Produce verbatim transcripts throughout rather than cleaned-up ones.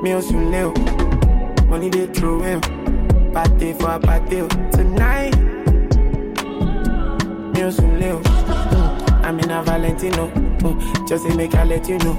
Me also leo. Money they throw away. Party for a party tonight. Me also leo. I'm in a Valentino. Just to make I let you know.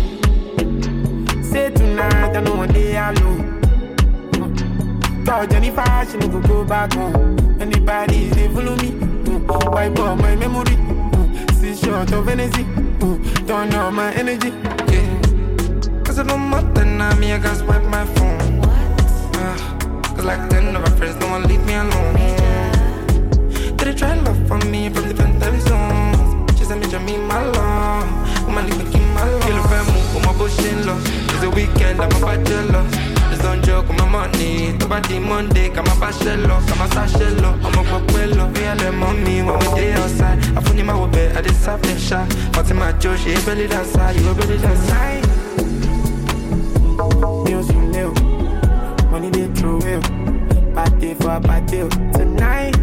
Say tonight I know one day I lose. Cause Jennifer, she no go go back home. Anybody, they follow me. Mm. Wipe up my memory. Mm. See short of energy. Mm. Turn on my energy. Yeah. Cause I know more than I me, I gotta swipe my phone. Uh, Cause like ten of my friends don't wanna leave me alone. Did they try love for me from different time zones? She said me to me my love. Woman leave me keep my love. Kill a family, put my bush in love. It's a weekend, I'm a bachelor. Don't joke with my money. Nobody Monday, come a bachelor, come a sachelor. I'm a guapuelo, we are the mommy when we day outside. I found you my bed, I just have the shot. Fatima Joe, she belly dancer, you belly dancer. Music new, money they throw away. Party for a party tonight.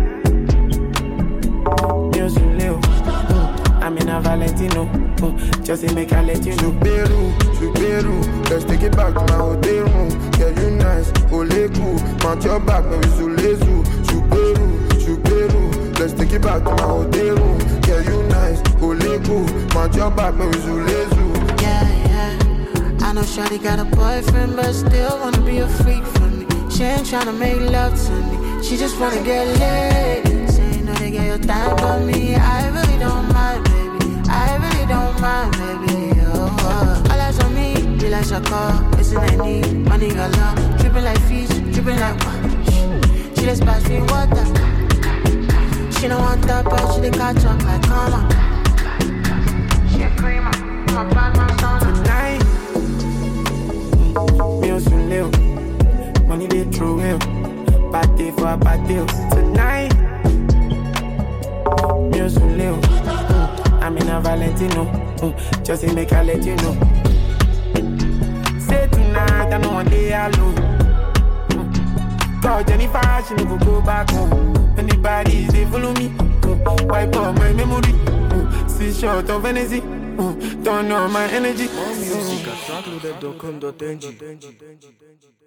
Music new, I'm in a Valentino. Just to make I let you know. Subaru, Subaru, let's take it back to my hotel room. Yeah, you nice, Oleku, mount your back, maybe Zulezu. Subaru, Subaru, let's take it back to my hotel room. Yeah, you nice, Oleku, mount your back, maybe Zulezu. Yeah, yeah, I know Shawty got a boyfriend, but still wanna be a freak for me. She ain't tryna make love to me, she just wanna get laid. Say you know they get your time for me, I really don't mind, baby. I really don't mind, baby. Oh, oh. All eyes on me, be like Shaka. It's in I need, money galore. Dripping like fish, dripping like water. She just pass me water. She don't want that, but she dey catch up like karma. She a creamer, I'm a bad man sauna. Tonight, me also leo. Money they throw away. Party for a party tonight. Me also leo. I'm in a Valentino, mm. Just to make I let you know. Say tonight, I know one day I lose. Mm. Cause Jennifer, she no go go back home. Anybody, they follow me. Mm. Wipe up my memory. Mm. See short of energy. Mm. Turn on my energy. More music at track loaded dot com dot n g.